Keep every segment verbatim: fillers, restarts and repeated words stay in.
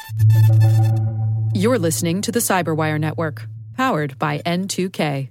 You're listening to the Cyberwire Network, powered by N two K.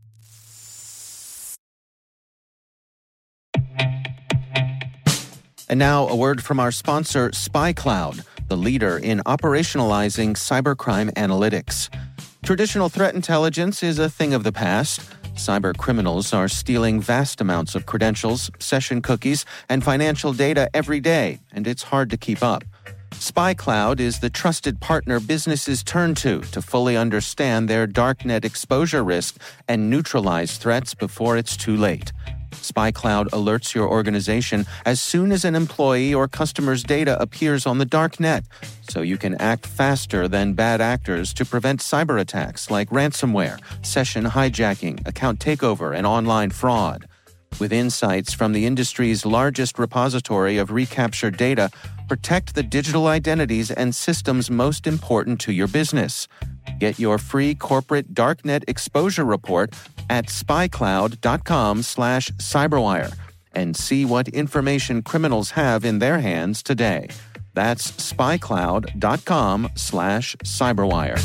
And now a word from our sponsor, SpyCloud, the leader in operationalizing cybercrime analytics. Traditional threat intelligence is a thing of the past. Cyber criminals are stealing vast amounts of credentials, session cookies, and financial data every day, and it's hard to keep up. SpyCloud is the trusted partner businesses turn to to fully understand their darknet exposure risk and neutralize threats before it's too late. SpyCloud alerts your organization as soon as an employee or customer's data appears on the darknet, so you can act faster than bad actors to prevent cyber attacks like ransomware, session hijacking, account takeover, and online fraud. With insights from the industry's largest repository of recaptured data, protect the digital identities and systems most important to your business. Get your free corporate darknet exposure report at spycloud.com slash cyberwire and see what information criminals have in their hands today. That's spycloud.com slash cyberwire.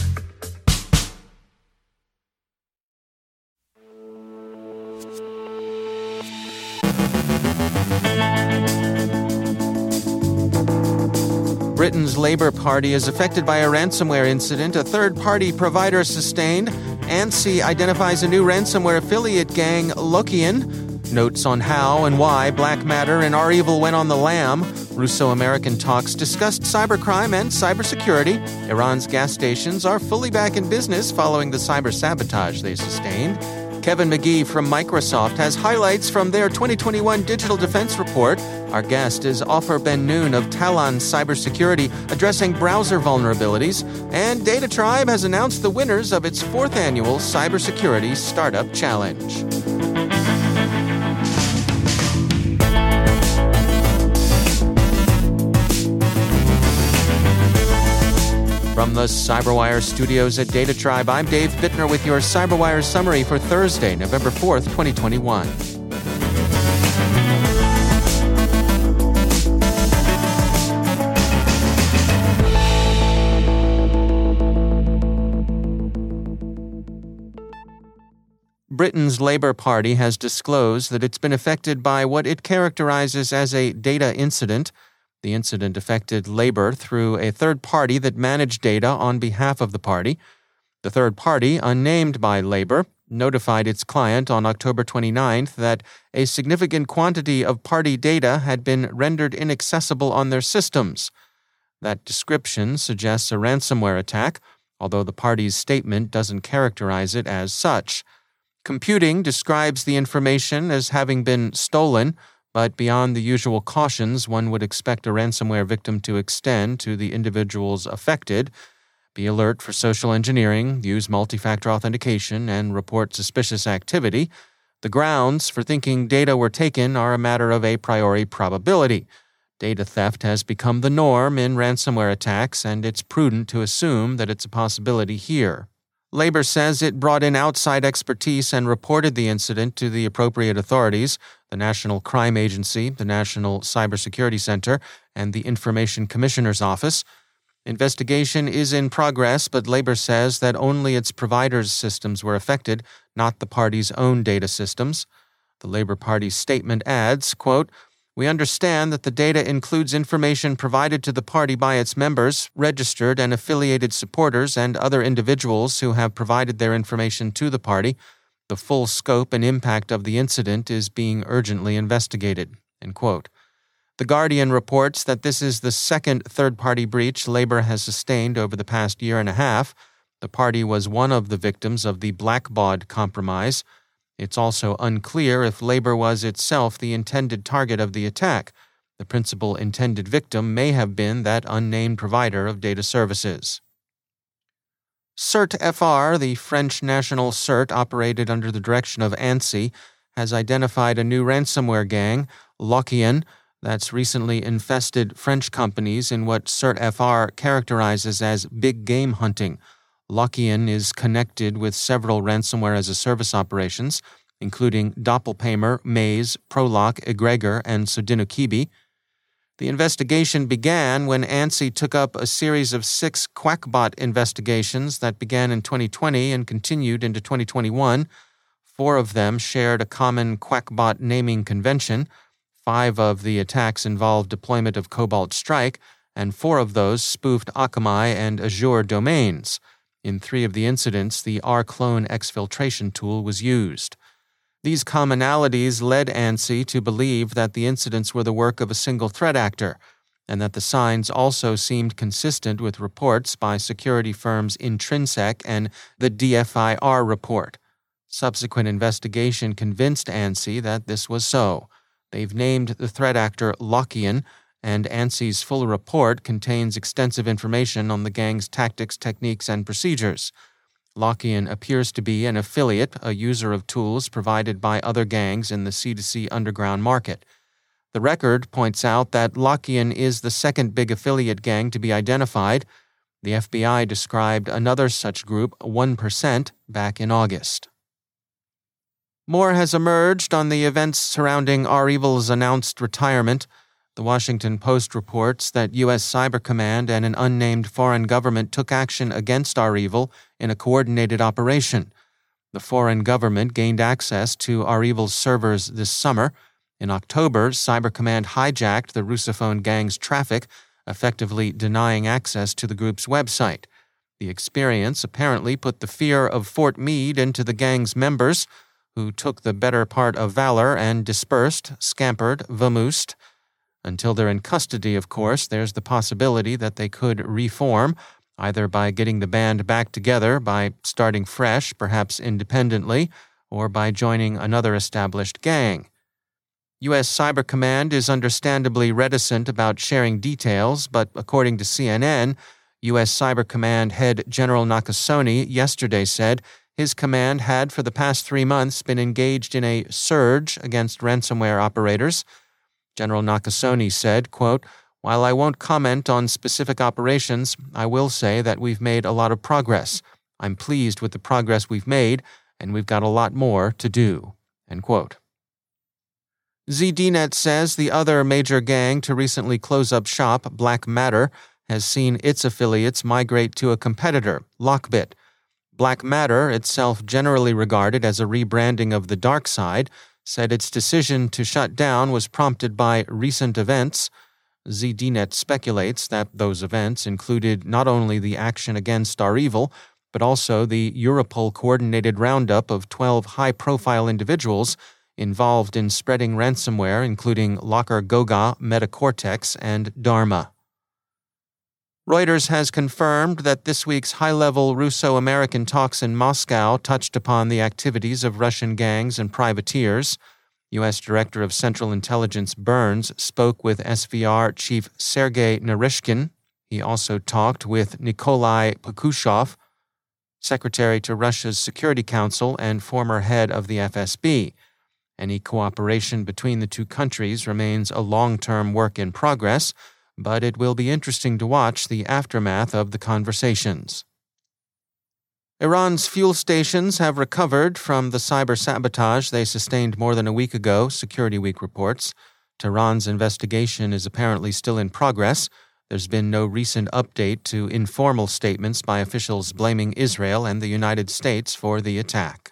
Britain's Labour Party is affected by a ransomware incident a third-party provider sustained. ANSI identifies a new ransomware affiliate gang, Lokian. Notes on how and why Black Matter and Our Evil went on the lam. Russo-American talks discussed cybercrime and cybersecurity. Iran's gas stations are fully back in business following the cyber sabotage they sustained. Kevin McGee from Microsoft has highlights from their twenty twenty-one Digital Defense Report. Our guest is Ofer Ben-Nun of Talon Cybersecurity, addressing browser vulnerabilities. And Data Tribe has announced the winners of its fourth annual Cybersecurity Startup Challenge. From the Cyberwire studios at Data Tribe, I'm Dave Bittner with your Cyberwire summary for Thursday, November fourth, twenty twenty-one. Britain's Labour Party has disclosed that it's been affected by what it characterizes as a data incident. The incident affected Labour through a third party that managed data on behalf of the party. The third party, unnamed by Labour, notified its client on October twenty-ninth that a significant quantity of party data had been rendered inaccessible on their systems. That description suggests a ransomware attack, although the party's statement doesn't characterize it as such. Computing describes the information as having been stolen, but beyond the usual cautions one would expect a ransomware victim to extend to the individuals affected, be alert for social engineering, use multi-factor authentication, and report suspicious activity, the grounds for thinking data were taken are a matter of a priori probability. Data theft has become the norm in ransomware attacks, and it's prudent to assume that it's a possibility here. Labour says it brought in outside expertise and reported the incident to the appropriate authorities, the National Crime Agency, the National Cybersecurity Center, and the Information Commissioner's Office. Investigation is in progress, but Labour says that only its providers' systems were affected, not the party's own data systems. The Labour Party's statement adds, quote, "We understand that the data includes information provided to the party by its members, registered and affiliated supporters, and other individuals who have provided their information to the party. The full scope and impact of the incident is being urgently investigated." End quote. The Guardian reports that this is the second third-party breach Labour has sustained over the past year and a half. The party was one of the victims of the Blackbaud compromise. It's also unclear if Labour was itself the intended target of the attack. The principal intended victim may have been that unnamed provider of data services. CERT-F R, the French national CERT operated under the direction of ANSI, has identified a new ransomware gang, Lokian, that's recently infested French companies in what CERT-F R characterizes as big game hunting. Lokian is connected with several ransomware-as-a-service operations, including Doppelpaymer, Maze, Prolock, Egregor, and Sodinokibi. The investigation began when ANSI took up a series of six QuackBot investigations that began in twenty twenty and continued into twenty twenty-one. Four of them shared a common QuackBot naming convention. Five of the attacks involved deployment of Cobalt Strike, and four of those spoofed Akamai and Azure domains. In three of the incidents, the rClone exfiltration tool was used. These commonalities led ANSI to believe that the incidents were the work of a single threat actor, and that the signs also seemed consistent with reports by security firms Intrinsec and the D F I R report. Subsequent investigation convinced ANSI that this was so. They've named the threat actor Lockian, and ANSI's full report contains extensive information on the gang's tactics, techniques, and procedures. Lockian appears to be an affiliate, a user of tools provided by other gangs in the C two C underground market. The record points out that Lockian is the second big affiliate gang to be identified. The F B I described another such group, one percent, back in August. More has emerged on the events surrounding REvil's announced retirement. The Washington Post reports that U S Cyber Command and an unnamed foreign government took action against REvil in a coordinated operation. The foreign government gained access to REvil's servers this summer. In October, Cyber Command hijacked the Russophone gang's traffic, effectively denying access to the group's website. The experience apparently put the fear of Fort Meade into the gang's members, who took the better part of valor and dispersed, scampered, vamoosed. Until they're in custody, of course, there's the possibility that they could reform, either by getting the band back together, by starting fresh, perhaps independently, or by joining another established gang. U S Cyber Command is understandably reticent about sharing details, but according to C N N, U S Cyber Command head General Nakasone yesterday said his command had for the past three months been engaged in a surge against ransomware operators. General Nakasone said, quote, "While I won't comment on specific operations, I will say that we've made a lot of progress. I'm pleased with the progress we've made, and we've got a lot more to do." End quote. Z D Net says the other major gang to recently close up shop, Black Matter, has seen its affiliates migrate to a competitor, Lockbit. Black Matter, itself generally regarded as a rebranding of the dark side, said its decision to shut down was prompted by recent events. Z D Net speculates that those events included not only the action against REvil, but also the Europol-coordinated roundup of twelve high-profile individuals involved in spreading ransomware, including Locker Goga, Metacortex, and Dharma. Reuters has confirmed that this week's high-level Russo-American talks in Moscow touched upon the activities of Russian gangs and privateers. U S Director of Central Intelligence Burns spoke with S V R Chief Sergei Naryshkin. He also talked with Nikolai Pakushov, Secretary to Russia's Security Council and former head of the F S B. Any cooperation between the two countries remains a long-term work in progress, but it will be interesting to watch the aftermath of the conversations. Iran's fuel stations have recovered from the cyber sabotage they sustained more than a week ago, Security Week reports. Tehran's investigation is apparently still in progress. There's been no recent update to informal statements by officials blaming Israel and the United States for the attack.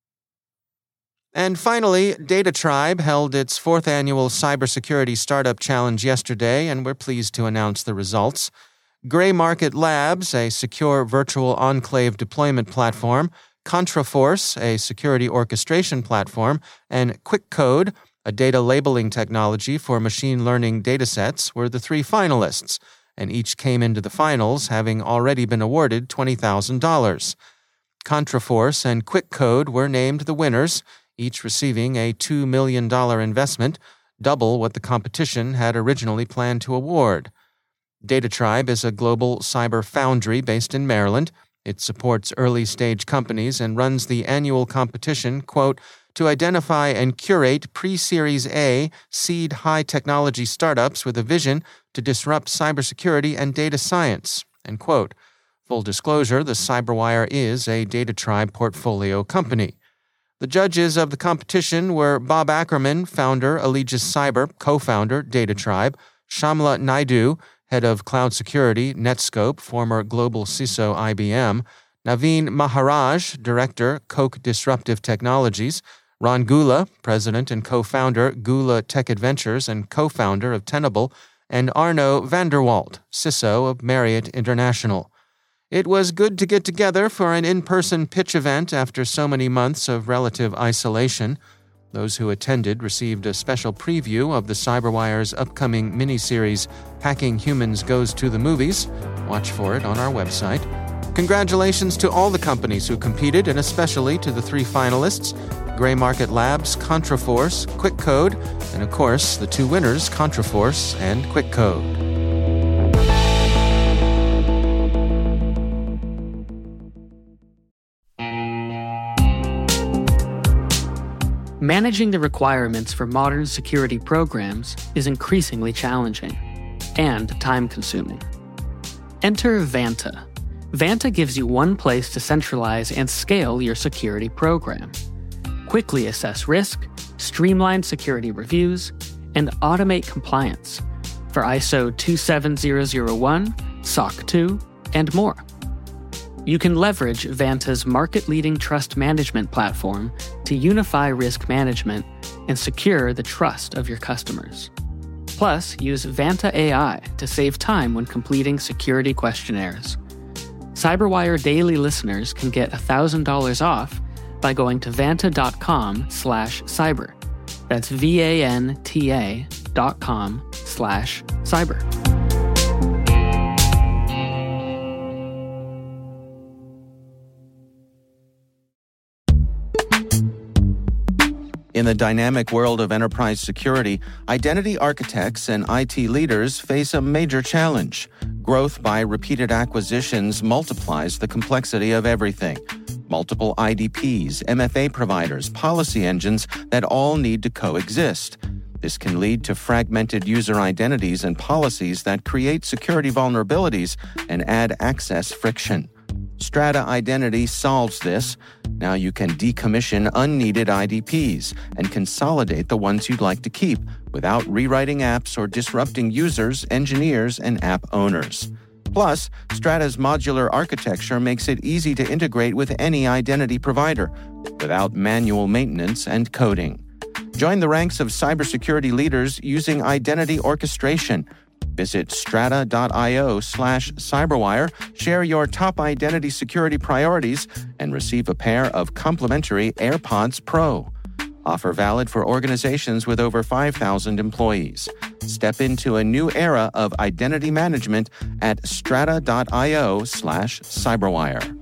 And finally, DataTribe held its fourth annual Cybersecurity Startup Challenge yesterday, and we're pleased to announce the results. Gray Market Labs, a secure virtual enclave deployment platform, ContraForce, a security orchestration platform, and QuickCode, a data labeling technology for machine learning datasets, were the three finalists, and each came into the finals having already been awarded twenty thousand dollars. ContraForce and QuickCode were named the winners, each receiving a two million dollars investment, double what the competition had originally planned to award. DataTribe is a global cyber foundry based in Maryland. It supports early-stage companies and runs the annual competition, quote, to identify and curate pre-Series A seed high-technology startups with a vision to disrupt cybersecurity and data science, end quote. Full disclosure, the CyberWire is a DataTribe portfolio company. The judges of the competition were Bob Ackerman, founder, Allegis Cyber, co-founder, DataTribe, Shamla Naidu, head of cloud security, Netscope, former global C I S O I B M, Naveen Maharaj, director, Coke Disruptive Technologies, Ron Gula, president and co-founder, Gula Tech Adventures and co-founder of Tenable, and Arno Vanderwalt, C I S O of Marriott International. It was good to get together for an in-person pitch event after so many months of relative isolation. Those who attended received a special preview of the CyberWire's upcoming miniseries, Hacking Humans Goes to the Movies. Watch for it on our website. Congratulations to all the companies who competed, and especially to the three finalists, Gray Market Labs, ContraForce, QuickCode, and of course, the two winners, ContraForce and QuickCode. Managing the requirements for modern security programs is increasingly challenging and time-consuming. Enter Vanta. Vanta gives you one place to centralize and scale your security program. Quickly assess risk, streamline security reviews, and automate compliance for I S O two seven zero zero one, S O C two, and more. You can leverage Vanta's market-leading trust management platform to unify risk management and secure the trust of your customers. Plus, use Vanta A I to save time when completing security questionnaires. CyberWire Daily listeners can get one thousand dollars off by going to vanta.com slash cyber. That's V-A-N-T-A dot com slash cyber. In the dynamic world of enterprise security, identity architects and I T leaders face a major challenge. Growth by repeated acquisitions multiplies the complexity of everything. Multiple I D Ps, M F A providers, policy engines that all need to coexist. This can lead to fragmented user identities and policies that create security vulnerabilities and add access friction. Strata Identity solves this. Now you can decommission unneeded I D Ps and consolidate the ones you'd like to keep without rewriting apps or disrupting users, engineers, and app owners. Plus, Strata's modular architecture makes it easy to integrate with any identity provider without manual maintenance and coding. Join the ranks of cybersecurity leaders using identity orchestration. Visit strata.io slash cyberwire, share your top identity security priorities, and receive a pair of complimentary AirPods Pro. Offer valid for organizations with over five thousand employees. Step into a new era of identity management at strata.io slash cyberwire.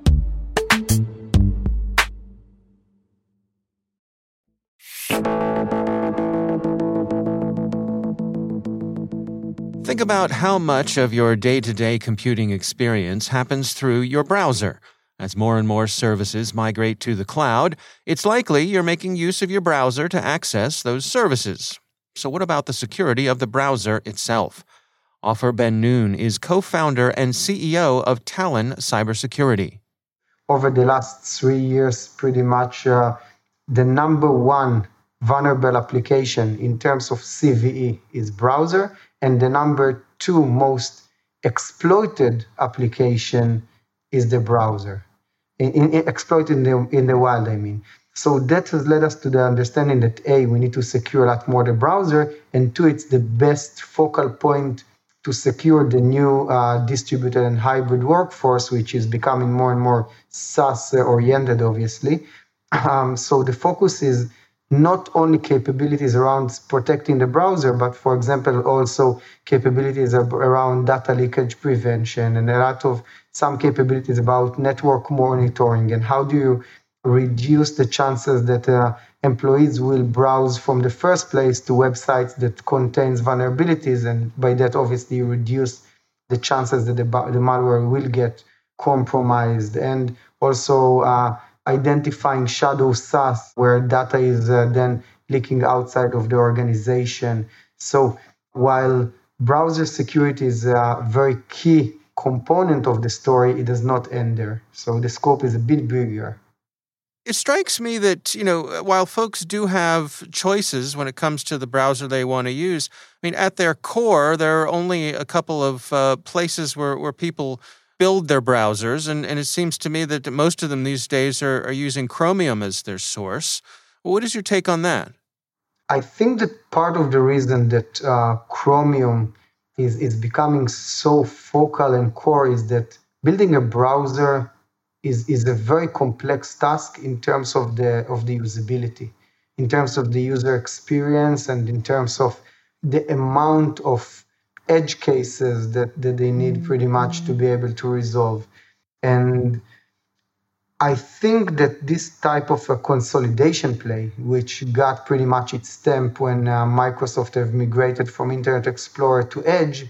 Think about how much of your day-to-day computing experience happens through your browser. As more and more services migrate to the cloud, it's likely you're making use of your browser to access those services. So what about the security of the browser itself? Ofer Ben-Nun is co-founder and C E O of Talon Cybersecurity. Over the last three years, pretty much uh, the number one vulnerable application in terms of C V E is browser, and the number two most exploited application is the browser. In, in, exploited in the, in the wild, I mean. So that has led us to the understanding that A, we need to secure a lot more the browser, and two, it's the best focal point to secure the new uh, distributed and hybrid workforce, which is becoming more and more SaaS-oriented, obviously. Um, so the focus is not only capabilities around protecting the browser, but, for example, also capabilities around data leakage prevention and a lot of some capabilities about network monitoring and how do you reduce the chances that uh, employees will browse from the first place to websites that contains vulnerabilities, and by that, obviously, you reduce the chances that the, the malware will get compromised, and also uh, identifying shadow SaaS where data is uh, then leaking outside of the organization. So while browser security is a very key component of the story, it does not end there. So the scope is a bit bigger. It strikes me that, you know, while folks do have choices when it comes to the browser they want to use, I mean, at their core, there are only a couple of uh, places where, where people build their browsers, and, and it seems to me that most of them these days are, are using Chromium as their source. What is your take on that? I think that part of the reason that uh, Chromium is, is becoming so focal and core is that building a browser is, is a very complex task in terms of the of the usability, in terms of the user experience, and in terms of the amount of edge cases that, that they need pretty much to be able to resolve. And I think that this type of a consolidation play, which got pretty much its stamp when uh, Microsoft have migrated from Internet Explorer to Edge,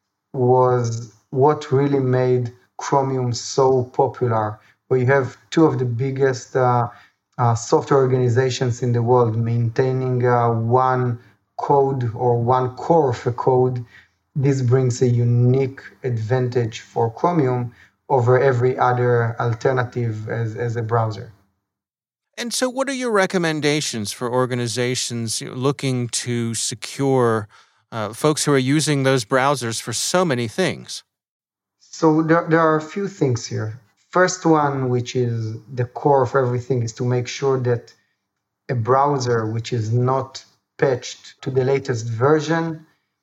was what really made Chromium so popular, where you have two of the biggest uh, uh, software organizations in the world maintaining uh, one code or one core of a code. This brings a unique advantage for Chromium over every other alternative as, as a browser. And so what are your recommendations for organizations looking to secure uh, folks who are using those browsers for so many things? So there, there are a few things here. First one, which is the core of everything, is to make sure that a browser which is not patched to the latest version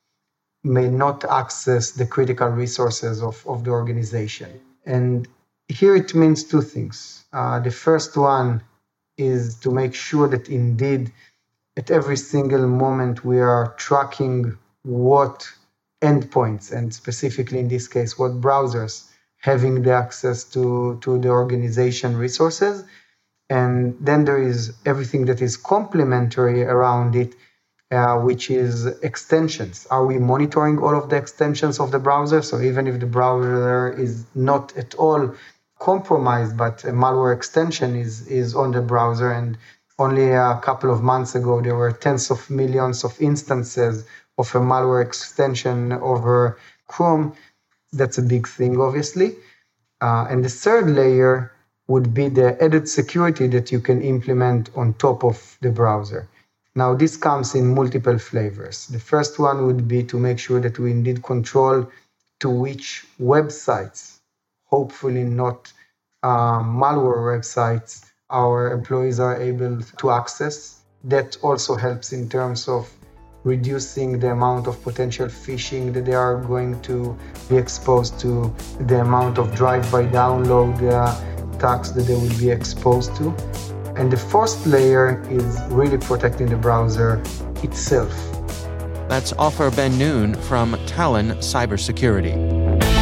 may not access the critical resources of, of the organization. And here it means two things. Uh, the first one is to make sure that indeed at every single moment we are tracking what endpoints, and specifically in this case, what browsers having the access to, to the organization resources. And then there is everything that is complementary around it, uh, which is extensions. Are we monitoring all of the extensions of the browser? So even if the browser is not at all compromised, but a malware extension is, is on the browser, and only a couple of months ago, there were tens of millions of instances of a malware extension over Chrome. That's a big thing, obviously. Uh, and the third layer would be the added security that you can implement on top of the browser. Now, this comes in multiple flavors. The first one would be to make sure that we indeed control to which websites, hopefully not uh, malware websites, our employees are able to access. That also helps in terms of reducing the amount of potential phishing that they are going to be exposed to, the amount of drive-by download uh, attacks that they will be exposed to. And the fourth layer is really protecting the browser itself. That's Ofer Ben-Nun from Talon Cybersecurity.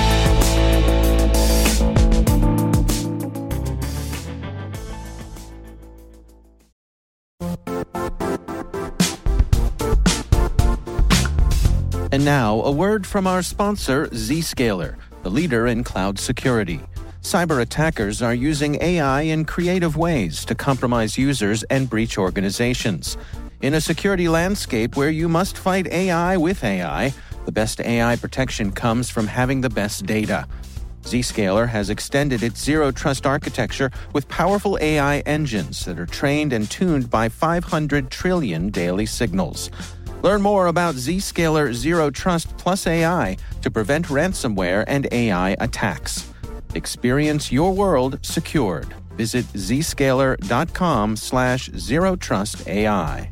And now, a word from our sponsor, Zscaler, the leader in cloud security. Cyber attackers are using A I in creative ways to compromise users and breach organizations. In a security landscape where you must fight A I with A I, the best A I protection comes from having the best data. Zscaler has extended its Zero Trust architecture with powerful A I engines that are trained and tuned by five hundred trillion daily signals. Learn more about Zscaler Zero Trust plus A I to prevent ransomware and A I attacks. Experience your world secured. Visit zscaler.com slash zero trust AI.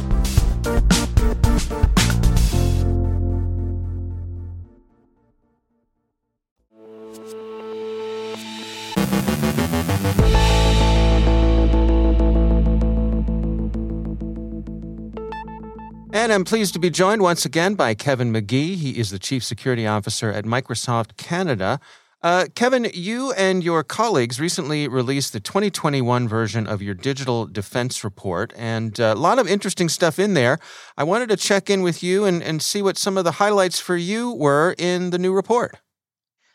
And I'm pleased to be joined once again by Kevin McGee. He is the Chief Security Officer at Microsoft Canada. Uh, Kevin, you and your colleagues recently released the twenty twenty-one version of your Digital Defense Report, and uh, a lot of interesting stuff in there. I wanted to check in with you and, and see what some of the highlights for you were in the new report.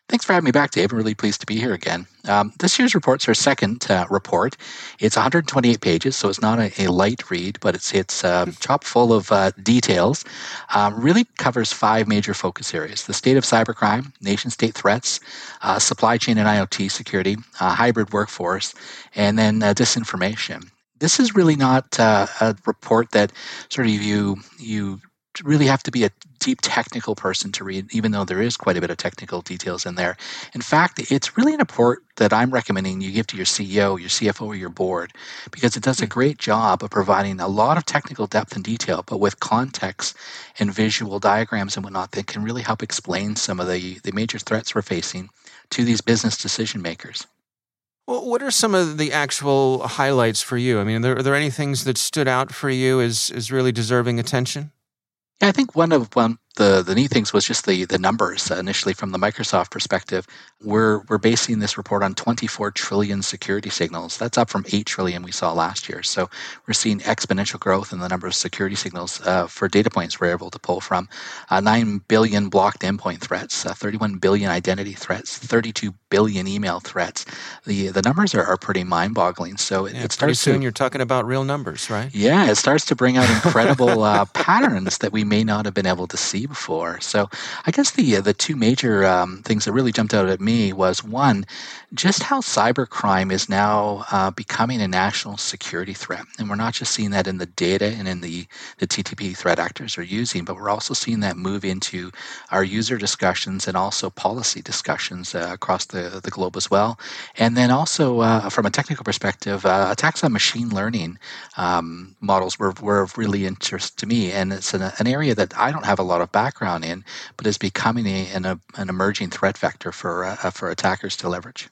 Thanks for having me back, Dave. I'm really pleased to be here again. Um, this year's report's our second uh, report. It's one hundred twenty-eight pages, so it's not a, a light read, but it's it's uh, chock full of uh, details. Um, really covers five major focus areas: the state of cybercrime, nation-state threats, uh, supply chain and I O T security, uh, hybrid workforce, and then uh, disinformation. This is really not uh, a report that sort of you you really have to be a deep technical person to read, even though there is quite a bit of technical details in there. In fact, it's really an report that I'm recommending you give to your C E O, your C F O, or your board, because it does a great job of providing a lot of technical depth and detail, but with context and visual diagrams and whatnot that can really help explain some of the, the major threats we're facing to these business decision makers. Well, what are some of the actual highlights for you? I mean, are there, are there any things that stood out for you as, as really deserving attention? Yeah, I think one of one the, the neat things was just the the numbers uh, initially from the Microsoft perspective. We're we're basing this report on twenty-four trillion security signals. That's up from eight trillion we saw last year. So we're seeing exponential growth in the number of security signals uh, for data points we're able to pull from. Uh, nine billion blocked endpoint threats, uh, thirty-one billion identity threats, thirty-two billion email threats. The the numbers are, are pretty mind-boggling. So it, yeah, it starts pretty soon to, you're talking about real numbers, right? Yeah, it starts to bring out incredible uh, patterns that we may not have been able to see before. So I guess the uh, the two major um, things that really jumped out at me was, one, just how cybercrime is now uh, becoming a national security threat. And we're not just seeing that in the data and in the, the T T P threat actors are using, but we're also seeing that move into our user discussions and also policy discussions uh, across the, the globe as well. And then also uh, from a technical perspective, uh, attacks on machine learning um, models were, were of really interest to me. And it's an, an area that I don't have a lot of background in, but is becoming a, an, a, an emerging threat vector for uh, for attackers to leverage.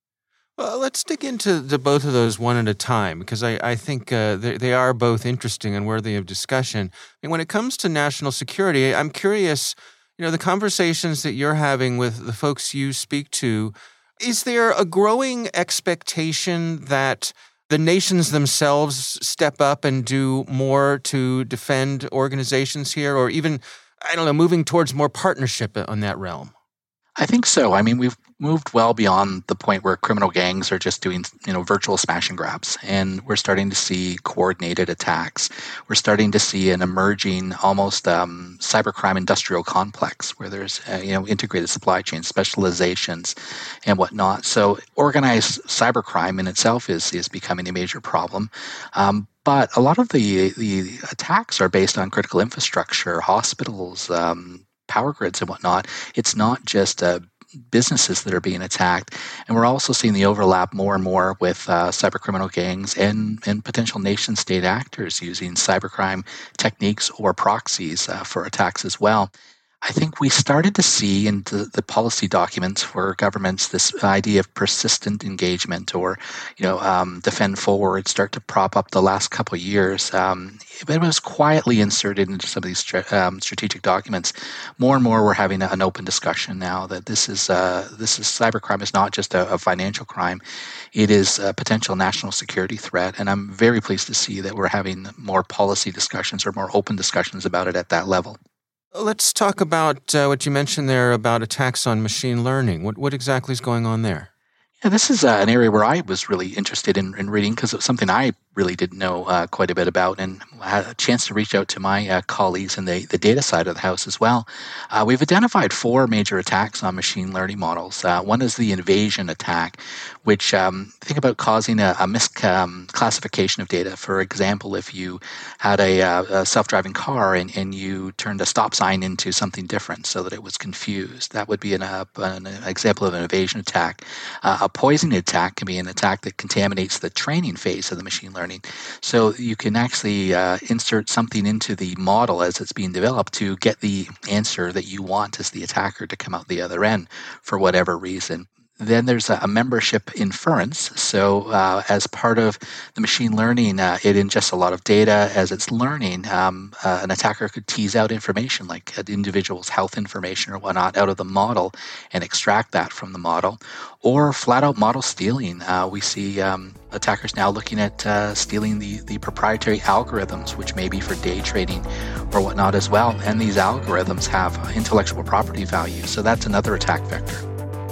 Well, let's dig into the, both of those one at a time, because I, I think uh, they, they are both interesting and worthy of discussion. I mean, when it comes to national security, I'm curious, you know, the conversations that you're having with the folks you speak to, is there a growing expectation that the nations themselves step up and do more to defend organizations here, or even, I don't know, moving towards more partnership on that realm? I think so. I mean, we've moved well beyond the point where criminal gangs are just doing, you know, virtual smash and grabs, and we're starting to see coordinated attacks. We're starting to see an emerging, almost um, cybercrime industrial complex where there's, uh, you know, integrated supply chains, specializations, and whatnot. So organized cybercrime in itself is is becoming a major problem. Um, But a lot of the the attacks are based on critical infrastructure, hospitals, um, power grids, and whatnot. It's not just uh, businesses that are being attacked, and we're also seeing the overlap more and more with uh, cybercriminal gangs and and potential nation-state actors using cybercrime techniques or proxies uh, for attacks as well. I think we started to see in the, the policy documents for governments this idea of persistent engagement, or, you know, um, defend forward, start to prop up the last couple of years. Um, it was quietly inserted into some of these stra- um, strategic documents. More and more, we're having an open discussion now that this is uh, this is cybercrime is not just a, a financial crime; it is a potential national security threat. And I'm very pleased to see that we're having more policy discussions or more open discussions about it at that level. Let's talk about uh, what you mentioned there about attacks on machine learning. What what exactly is going on there? Yeah, this is uh, an area where I was really interested in, in reading, because it was something I really didn't know uh, quite a bit about, and I had a chance to reach out to my uh, colleagues in the, the data side of the house as well. Uh, we've identified four major attacks on machine learning models. Uh, one is the invasion attack, which um, think about causing a, a misclassification um, of data. For example, if you had a, a self-driving car and, and you turned a stop sign into something different so that it was confused, that would be an, uh, an example of an invasion attack. Uh, a poisoning attack can be an attack that contaminates the training phase of the machine learning. So you can actually uh, insert something into the model as it's being developed to get the answer that you want as the attacker to come out the other end for whatever reason. Then there's a membership inference. So uh, as part of the machine learning, uh, it ingests a lot of data as it's learning. Um, uh, an attacker could tease out information like an individual's health information or whatnot out of the model and extract that from the model. Or flat out model stealing. Uh, we see um, attackers now looking at uh, stealing the, the proprietary algorithms, which may be for day trading or whatnot as well. And these algorithms have intellectual property value. So that's another attack vector.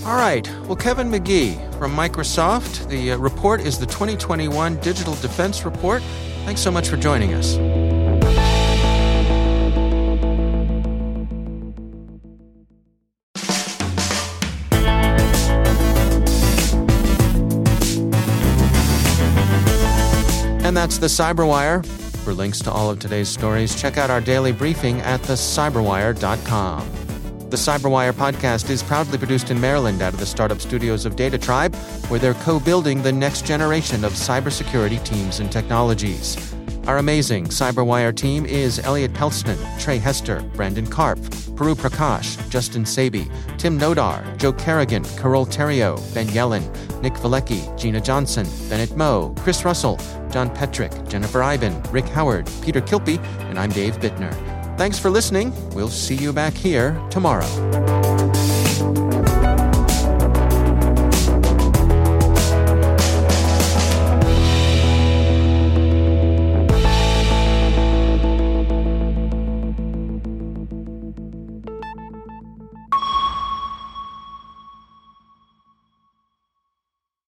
All right. Well, Kevin McGee from Microsoft. The uh, report is the twenty twenty-one Digital Defense Report. Thanks so much for joining us. And that's the Cyberwire. For links to all of today's stories, check out our daily briefing at the cyberwire dot com. The Cyberwire podcast is proudly produced in Maryland out of the startup studios of Data Tribe, where they're co-building the next generation of cybersecurity teams and technologies. Our amazing Cyberwire team is Elliot Peltzman, Trey Hester, Brandon Karpf, Puru Prakash, Justin Saby, Tim Nodar, Joe Kerrigan, Carol Terrio, Ben Yellen, Nick Valecki, Gina Johnson, Bennett Moe, Chris Russell, John Petrick, Jennifer Iben, Rick Howard, Peter Kilpie, and I'm Dave Bittner. Thanks for listening. We'll see you back here tomorrow.